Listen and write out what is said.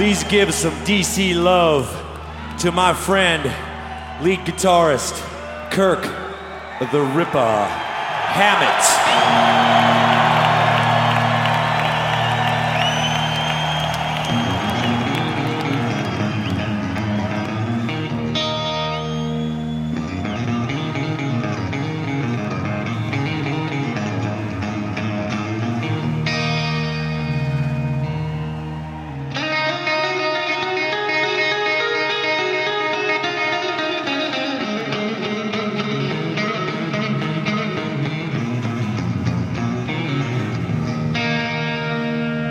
Please give some DC love to my friend, lead guitarist, Kirk the Ripper Hammett.